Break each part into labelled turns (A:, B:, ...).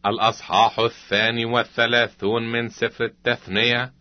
A: الأصحاح 32 من سفر التثنية.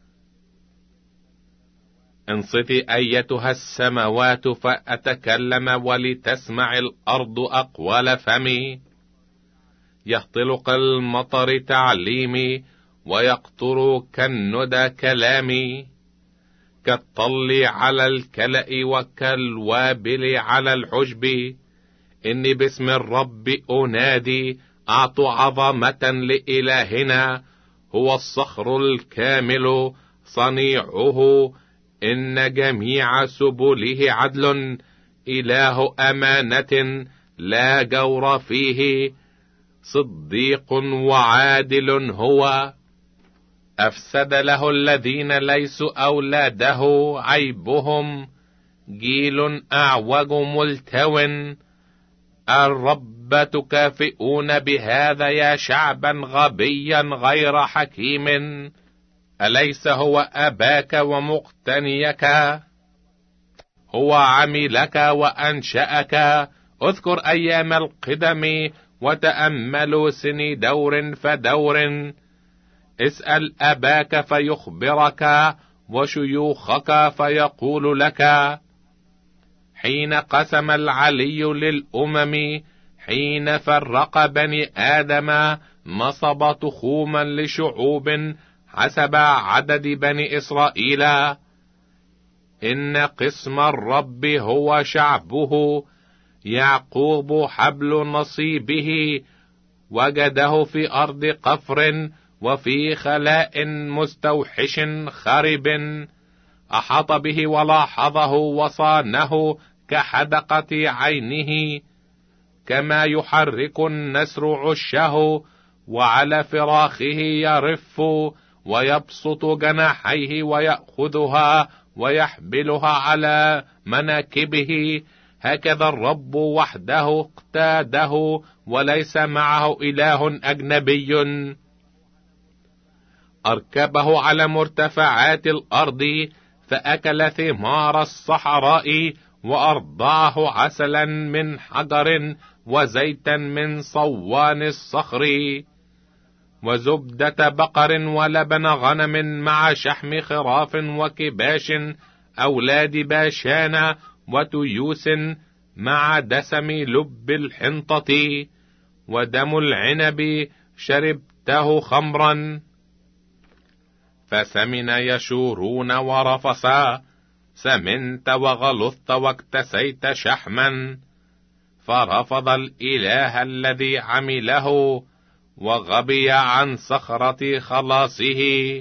A: انصتي أيتها السماوات فأتكلم، ولتسمع الأرض أقوال فمي. يهطل كالمطر تعليمي، ويقطر كالندى كلامي. كالطل على الكلأ وكالوابل على العشب. إني باسم الرب أنادي، أعطوا عظمة لإلهنا. هو الصخر الكامل صنيعه، إن جميع سبله عدل. إله أمانة لا جور فيه، صديق وعادل هو. أفسد له الذين ليسوا أولاده، عيبهم جيل أعوج ملتو. الرب تكافئون بهذا يا شعبا غبيا غير حكيم. أليس هو أباك ومقتنيك؟ هو عملك وأنشأك. اذكر أيام القدم، وتأملوا سني دور فدور. اسأل أباك فيخبرك، وشيوخك فيقول لك. حين قسم العلي للأمم، حين فرق بني آدم، نصب تخوما لشعوب حسب عدد بني إسرائيل. إن قسم الرب هو شعبه، يعقوب حبل نصيبه. وجده في أرض قفر، وفي خلاء مستوحش خرب. أحاط به ولاحظه، وصانه كحدقة عينه. كما يحرك النسر عشه، وعلى فراخه يرف. ويبسط جناحيه ويأخذها، ويحملها على مناكبه. هكذا الرب وحده اقتاده، وليس معه إله أجنبي. أركبه على مرتفعات الأرض، فأكل ثمار الصحراء. وأرضعه عسلا من حجر، وزيتا من صوان الصخر. وزبدة بقر ولبن غنم، مع شحم خراف وكباش أولاد باشان وتيوس، مع دسم لب الحنطة. ودم العنب شربته خمرا. فسمن يشورون ورفسا، سمنت وغلظت واكتسيت شحما. فرفض الإله الذي عمله، وغبي عن صخرة خلاصه.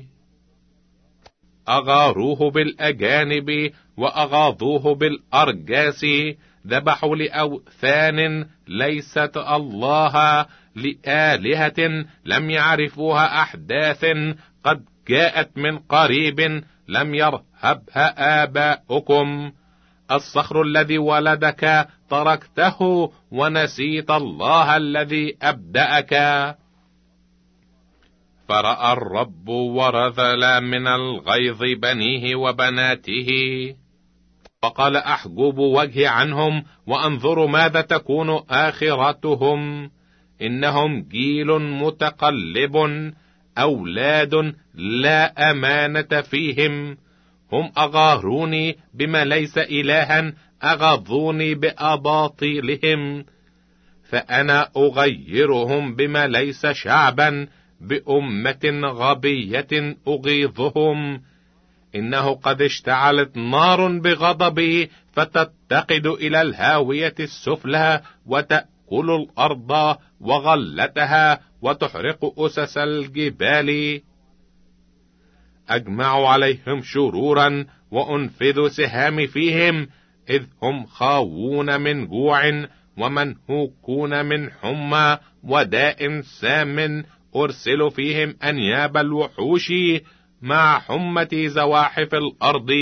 A: أغاروه بالأجانب، وأغاضوه بالأرجاس. ذبحوا لأوثان ليست الله، لآلهة لم يعرفوها، أحداث قد جاءت من قريب لم يرهبها آباؤكم. الصخر الذي ولدك تركته، ونسيت الله الذي أبدأك. فرأى الرب ورذل من الغيظ بنيه وبناته، وقال أحجب وجهي عنهم، وأنظر ماذا تكون آخرتهم. إنهم جيل متقلب، أولاد لا أمانة فيهم. هم أغاروني بما ليس إلها، أغضوني بأباطيلهم. فأنا أغيرهم بما ليس شعبا، بأمة غبية أغيظهم. إنه قد اشتعلت نار بغضبي، فتتقد إلى الهاوية السفلى، وتأكل الأرض وغلتها، وتحرق أسس الجبال. أجمع عليهم شرورا، وأنفذ سهام فيهم. إذ هم خاوون من جوع، ومنهوكون من حمى وداء سام. أرسل فيهم أنياب الوحوش، مع حمة زواحف الأرض.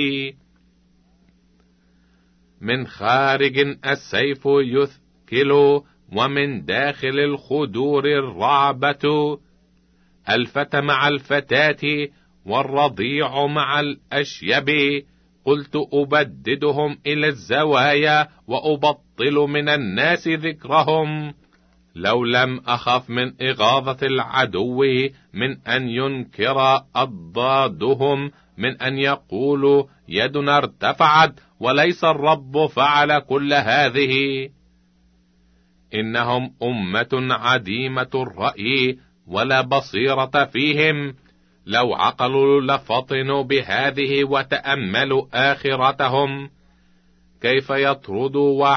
A: من خارج السيف يثكل، ومن داخل الخدور الرعبة. الفتى مع الفتاة، والرضيع مع الأشيب. قلت أبددهم إلى الزوايا، وأبطل من الناس ذكرهم. لو لم أخف من إغاظة العدو من أن ينكر أضدادهم، من أن يقولوا يدنا ارتفعت وليس الرب فعل كل هذه. إنهم أمة عديمة الرأي ولا بصيرة فيهم، لو عقلوا لفطنوا بهذه وتأملوا آخرتهم. كيف يطرد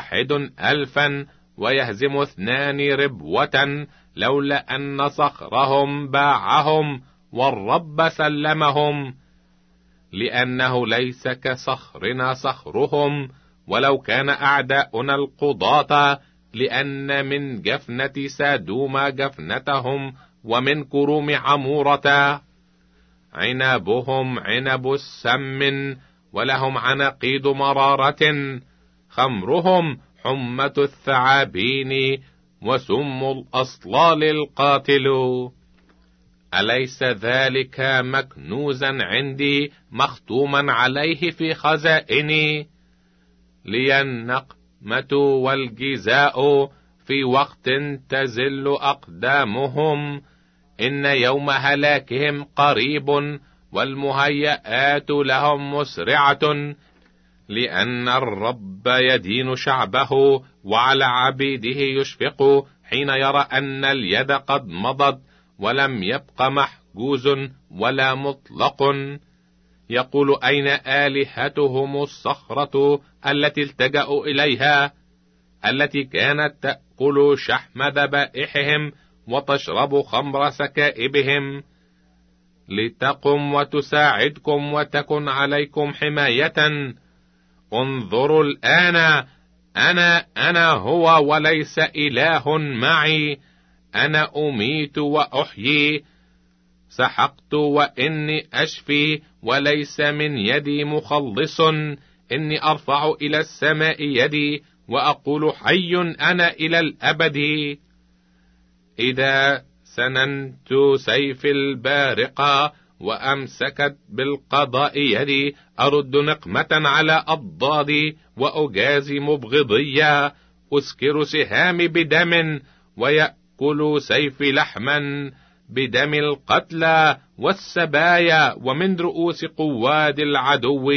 A: 1,000 ويهزم 2 ربوة، لولا أن صخرهم باعهم والرب سلمهم، لأنه ليس كصخرنا صخرهم، ولو كان أعداؤنا القضاة، لأن من جفنة سادوم جفنتهم ومن كروم عمورة. عنبهم عنب السم ولهم عناقيد مرارة، خمرهم حمة الثعابين وسم الأصلال القاتل. أليس ذلك مكنوزا عندي مختوما عليه في خزائني؟ لي النقمة والجزاء في وقت تزل أقدامهم، إن يوم هلاكهم قريب والمهيئات لهم مسرعة، لأن الرب يدين شعبه وعلى عبيده يشفق، حين يرى أن اليد قد مضت ولم يبق محجوز ولا مطلق. يقول أين آلهتهم الصخرة التي التجأوا إليها، التي كانت تأكل شحم ذبائحهم وتشرب خمر سكائبهم؟ لتقم وتساعدكم وتكن عليكم حماية. انظروا الآن، أنا هو وليس إله معي، أنا أميت وأحيي، سحقت وإني أشفي وليس من يدي مخلص، إني أرفع إلى السماء يدي وأقول حي أنا إلى الأبد. إذا سننت سيف البارقة وأمسكت بالقضاء يدي، أرد نقمة على أضدادي وأجازي مبغضية، أسكر سهامي بدم ويأكل سيفي لحما، بدم القتلى والسبايا ومن رؤوس قواد العدو.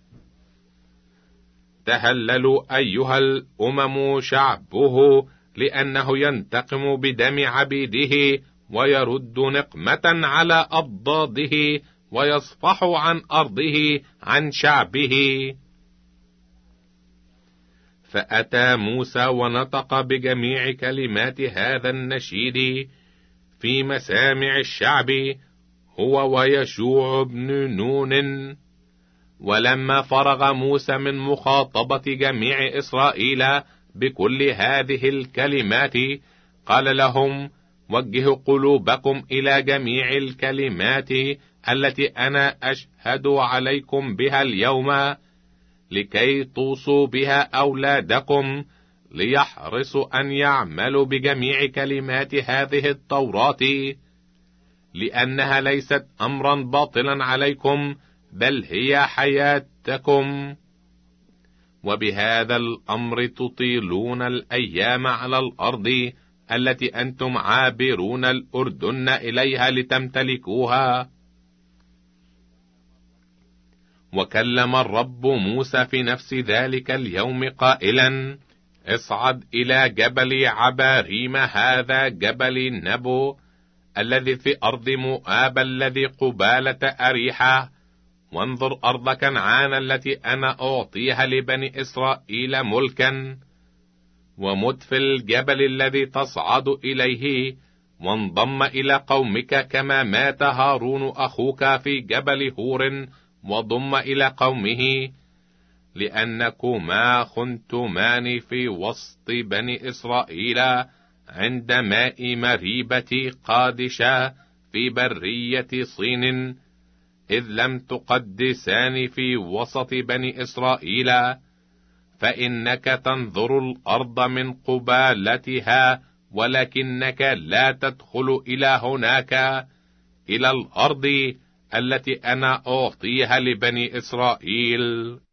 A: تهللوا أيها الأمم شعبه، لأنه ينتقم بدم عبيده ويرد نقمة على أضداده ويصفح عن أرضه عن شعبه. فأتى موسى ونطق بجميع كلمات هذا النشيد في مسامع الشعب، هو ويشوع بن نون. ولما فرغ موسى من مخاطبة جميع إسرائيل بكل هذه الكلمات، قال لهم: وجهوا قلوبكم إلى جميع الكلمات التي أنا أشهد عليكم بها اليوم، لكي توصوا بها أولادكم، ليحرصوا أن يعملوا بجميع كلمات هذه التوراة، لأنها ليست أمرا باطلا عليكم، بل هي حياتكم. وبهذا الأمر تطيلون الأيام على الأرض التي أنتم عابرون الأردن إليها لتمتلكوها. وكلم الرب موسى في نفس ذلك اليوم قائلا: اصعد إلى جبل عباريم، هذا جبل نبو الذي في أرض مؤاب الذي قبالة أريحة، وانظر أرض كنعان التي أنا أعطيها لبني إسرائيل ملكا، ومت في الجبل الذي تصعد إليه، وانضم إلى قومك كما مات هارون أخوك في جبل هور وضم إلى قومه، لأنكما خنتمان في وسط بني إسرائيل عند ماء مريبة قادشة في برية صين، إذ لم تقدسان في وسط بني إسرائيل. فإنك تنظر الأرض من قبالتها، ولكنك لا تدخل إلى هناك، إلى الأرض التي أنا أعطيها لبني إسرائيل.